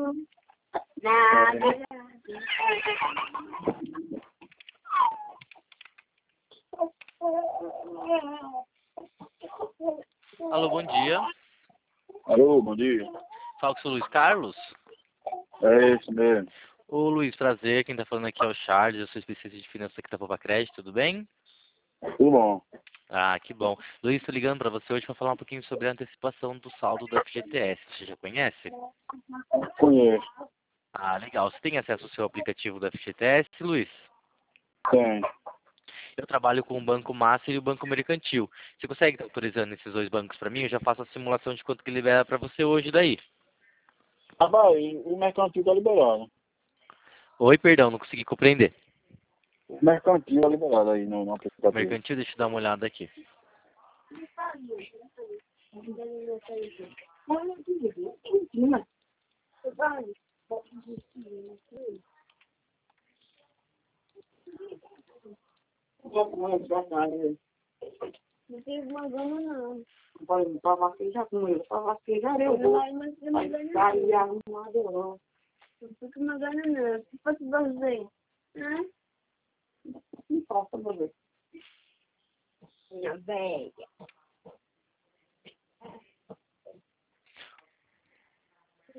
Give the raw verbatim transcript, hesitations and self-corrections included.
Nada. Alô, bom dia. Alô, bom dia. Fala com o seu Luiz Carlos. É esse mesmo. Ô Luiz, prazer. Quem tá falando aqui é o Charles. Eu sou especialista de finanças aqui da Poupa Crédito, tudo bem? Tudo bom. Ah, que bom. Luiz, tô ligando pra você hoje pra falar um pouquinho sobre a antecipação do saldo do F G T S. Você já conhece? Conheço. Ah, legal. Você tem acesso ao seu aplicativo do F G T S, Luiz? Tem. Eu trabalho com o Banco Master e o Banco Mercantil. Você consegue estar autorizando esses dois bancos para mim? Eu já faço a simulação de quanto que libera para você hoje daí. Ah, vai, o mercantil tá liberado. Oi, perdão, não consegui compreender. O mercantil tá liberado aí no, no aplicativo. Mercantil, deixa eu dar uma olhada aqui. Não tem magana, não. Vai, pra vaquejar com ele. Pra vaquejar eu vou. Mas não tem magana, não. Arrumado, não. Não fica magana, não. Se fosse você, né? Não posso, meu Deus. Minha velha.